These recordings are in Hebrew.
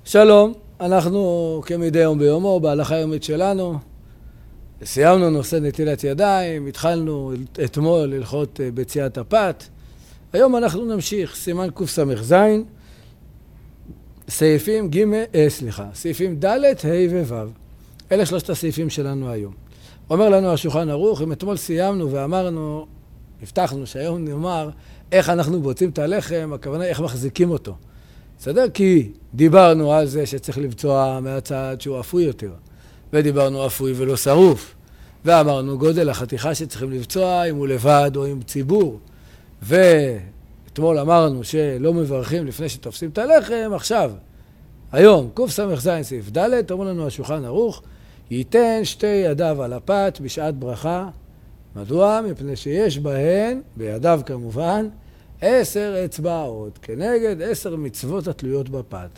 שלום, אנחנו כמדי יום ביומו, בהלכה היומית שלנו, סיימנו נושא נטילת ידיים, התחלנו אתמול הלכות ביציאת הפת. היום אנחנו נמשיך, סימן קס"ז, סעיפים ד', ה' וו'. אלה שלושת הסעיפים שלנו היום. אומר לנו השולחן ערוך, אם אתמול סיימנו ואמרנו, הבטחנו שהיום נאמר איך אנחנו בוצעים את הלחם, הכוונה איך מחזיקים אותו. בסדר? כי דיברנו על זה שצריך לבצוע מהצד שהוא אפוי יותר, ודיברנו אפוי ולא שרוף, ואמרנו גודל החתיכה שצריכים לבצוע אם הוא לבד או עם ציבור, ואתמול אמרנו שלא מברכים לפני שתופסים את הלחם. עכשיו, היום, קס"ז סעיף ד', אומר לנו השולחן ערוך, ייתן שתי ידיו על הפת בשעת ברכה. מדוע? מפני שיש בהן, בידיו כמובן, 10 אצבעות, כנגד 10 מצוות התלויות בפת.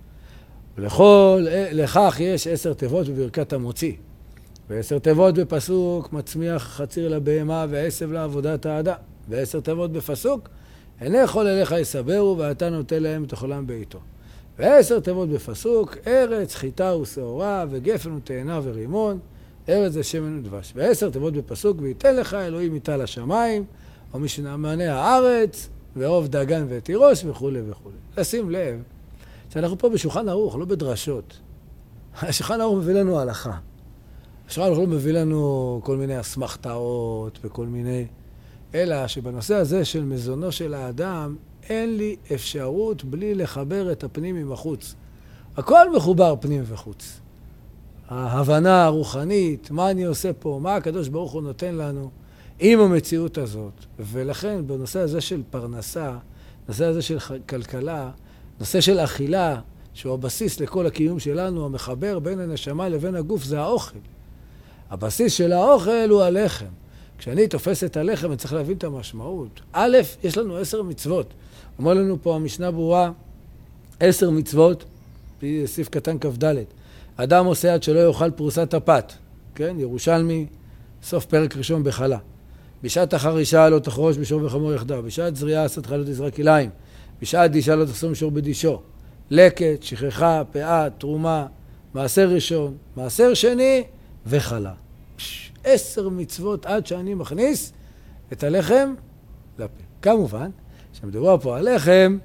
לכך יש 10 תיבות בברכת המוציא, ו10 תיבות בפסוק מצמיח חציר לבהמה ועשב לעבודת האדם, ו10 תיבות בפסוק הנה כל אליך יסברו ואתה נוטה להם תאכלם בעיתו, ו10 תיבות בפסוק ארץ חיטה ושעורה וגפן ותאנה ורימון, ארץ זה שמן ודבש, ו10 תיבות בפסוק וייתן לך אלוהים איתה לשמיים או משנאמני הארץ ועוף דגן ותירוש וכו' וכו'. לשים לב שאנחנו פה בשולחן ערוך, לא בדרשות. השולחן ערוך מביא לנו הלכה. השולחן ערוך לא מביא לנו כל מיני אסמכתאות וכל מיני, אלא שבנושא הזה של מזונו של האדם אין לי אפשרות בלי לחבר את הפנים עם החוץ. הכל מחובר פנים וחוץ. ההבנה הרוחנית, מה אני עושה פה, מה הקדוש ברוך הוא נותן לנו עם המציאות הזאת. ולכן בנושא הזה של פרנסה, נושא הזה של כלכלה, נושא של אכילה, שהוא הבסיס לכל הקיום שלנו, המחבר בין הנשמה לבין הגוף, זה האוכל. הבסיס של האוכל הוא הלחם. כשאני תופס את הלחם, אני צריך להבין את המשמעות. א', יש לנו 10 מצוות. אומר לנו פה המשנה ברורה, 10 מצוות, סעיף קטן כ"ד. אדם עושה עד שלא יאכל פרוסת הפת. כן? ירושלמי, סוף פרק ראשון בחלה. בשעת החרישה לא תחרוש בשור וחמור יחדיו. בשעת זריעה עשתך לא תזרק כליים. בשעת דישה לא תחסום שור בדישו. לקט, שכחה, פאה, תרומה, מעשר ראשון, מעשר שני וחלה. 10 מצוות עד שאני מכניס את הלחם לפה. כמובן, שמדובר פה על לחם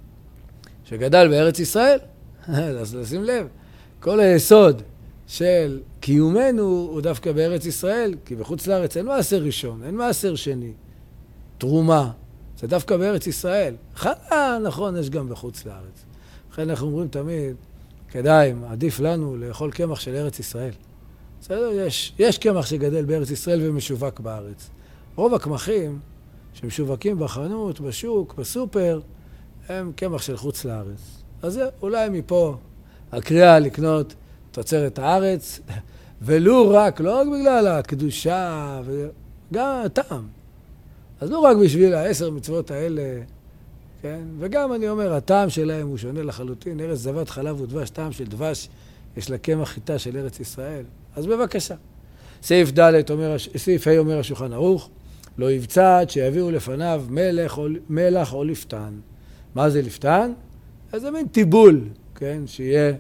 שגדל בארץ ישראל, אז לשים לב, כל היסוד של קיומנו הוא דווקא בארץ ישראל, כי בחוץ לארץ אין מעשר ראשון, אין מעשר שני. תרומה, זה דווקא בארץ ישראל. חלה, נכון, יש גם בחוץ לארץ. לכן אנחנו אומרים תמיד, כדאי, עדיף לנו לאכול קמח של ארץ ישראל. בסדר? יש קמח שגדל בארץ ישראל ומשווק בארץ. רוב הקמחים שמשווקים בחנות, בשוק, בסופר, הם קמח של חוץ לארץ. אז זה אולי מפה הקריאה לקנות תוצרת הארץ, ולו רק, לא רק בגלל הקדושה, וגם הטעם. אז לא רק בשביל 10 מצוות האלה, כן? וגם אני אומר, הטעם שלהם הוא שונה לחלוטין. ארץ זבת חלב ודבש, טעם של דבש, יש לה קמח חיטה של ארץ ישראל. אז בבקשה. סעיף ה' אומר השולחן ערוך, לא יבצע עד שיביאו לפניו מלח או לפתן. מה זה לפתן? אז זה מין טיבול, כן? שיהיה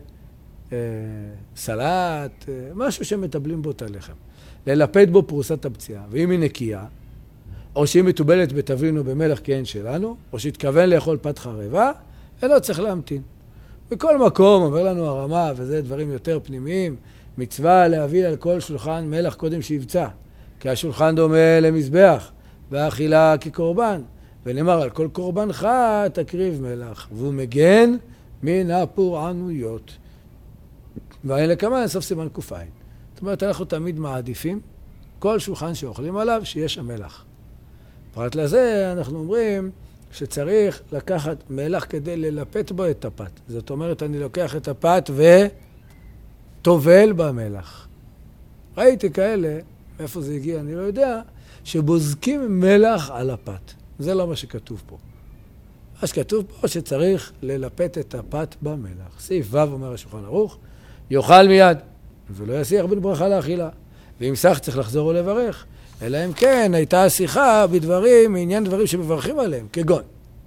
סלט, משהו שמטבלים בו את הלחם. ללפד בו פרוסת הפציעה. ואם היא נקייה, או שהיא מטובלת בתבלין או במלח כהן שלנו, או שהתכוון לאכול פת חרבה, אינו צריך להמתין. בכל מקום, אומר לנו הרמה, וזה דברים יותר פנימיים, מצווה להביא על כל שולחן מלח קודם שיבצע, כי השולחן דומה למזבח, והאכילה כקורבן, ונאמר על כל קורבנך תקריב מלח, והוא מגן מן הפורענויות. ואין לכמה סוף סימן קופיים. זאת אומרת, אנחנו תמיד מעדיפים כל שולחן שאוכלים עליו שיש שם מלח. פרט לזה אנחנו אומרים שצריך לקחת מלח כדי ללפת בו את הפת. זאת אומרת, אני לוקח את הפת וטובל במלח. ראיתי כאלה, מאיפה זה הגיע אני לא יודע, שבוזקים מלח על הפת. זה לא מה שכתוב פה. מה שכתוב פה שצריך ללפת את הפת במלח. סעיף ו' אומר השולחן ערוך, יאכל מיד ולא יסיח בין ברכה לאכילה. ואם סך צריך לחזור ולברך. אלא אם כן הייתה שיחה בדברים, מעניין דברים שמברכים עליהם, כגון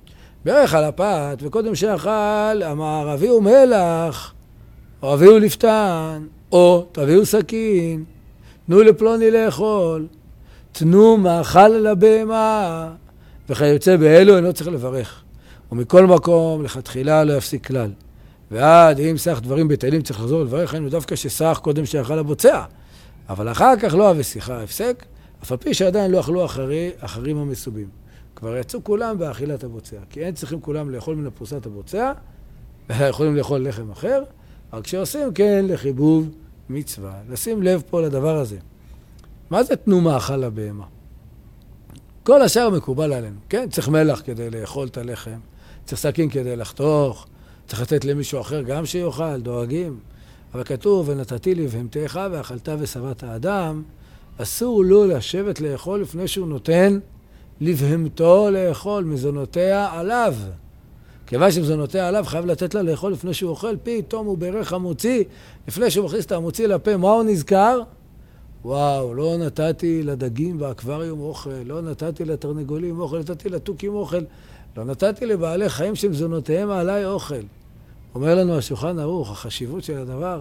ברך על הפת, וקודם שאכל, אמר, הביאו מלח, או הביאו לפתן, או תביאו סכין, תנו לפלוני לאכול, תנו מאכל לבהמה, וכיוצא באלו אינו צריך לברך. ומכל מקום, לכתחילה לא יפסיק כלל. ועד אם סך דברים בטלים צריך לחזור לברך, היינו דווקא שסך קודם שאכל הבוצע. אבל אחר כך לא אבי שיחה הפסק, אף על פי שעדיין לא אכלו אחרים המסובים. כבר יצאו כולם באכילת הבוצע, כי אין צריכים כולם לאכול מן פרוסת הבוצע, אלא יכולים לאכול לחם אחר, רק שעושים כן לחיבוב מצווה. לשים לב פה לדבר הזה. מה זה תנו מאכל לבהמה? כל השאר מקובל עלינו, כן? צריך מלח כדי לאכול את הלחם, צריך סכין כדי לחתוך, צריך לתת למישהו אחר גם שיאכל, דואגים. אבל כתוב, ונתתי לבהמתך ואכלת ושבעת האדם, אסור לו לשבת לאכול לפני שהוא נותן לבהמתו לאכול, מזונותיה עליו. כיוון שמזונותיה עליו חייב לתת לה לאכול לפני שהוא אוכל, פתאום הוא ברך המוציא, לפני שהוא מכניס את המוציא לפה, מה הוא נזכר? וואו, לא נתתי לדגים באקווריום אוכל, לא נתתי לתרנגולים אוכל, נתתי לתוכים אוכל, לא נתתי לבעלי חיים שמזונותיהם עליי אוכל. אומר לנו השולחן ערוך, החשיבות של הדבר,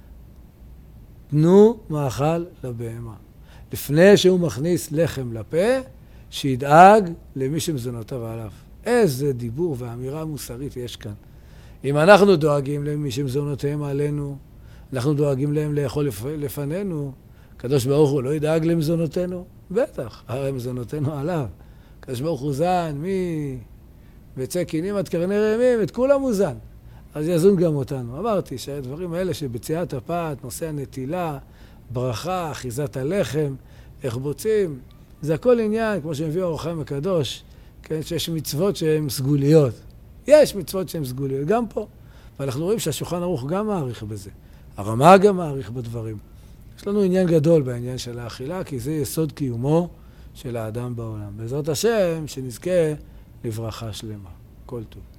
תנו מאכל לבהמה. לפני שהוא מכניס לחם לפה, שידאג למי שמזונותיו עליו. איזה דיבור ואמירה מוסרית יש כאן. אם אנחנו דואגים למי שמזונותיהם עלינו, אנחנו דואגים להם לאכול לפנינו, הקדוש ברוך הוא לא ידאג למזונותינו? בטח, הרי מזונותינו עליו. הקדוש ברוך הוא זן, ביצי קינים עד קרני רעמים, את כולם הוא זן. אז יזון גם אותנו. אמרתי שהדברים האלה שבציית הפת, נושא הנטילה, ברכה, אחיזת הלחם, איך בוצעים, זה הכל עניין, כמו שמביא אור החיים הקדוש, כן, שיש מצוות שהן סגוליות. יש מצוות שהן סגוליות, גם פה. ואנחנו רואים שהשולחן ערוך גם מעריך בזה. הרמה גם מעריך בדברים. יש לנו עניין גדול בעניין של האכילה, כי זה יסוד קיומו של האדם בעולם. בעזרת השם, שנזכה לברכה שלמה. כל טוב.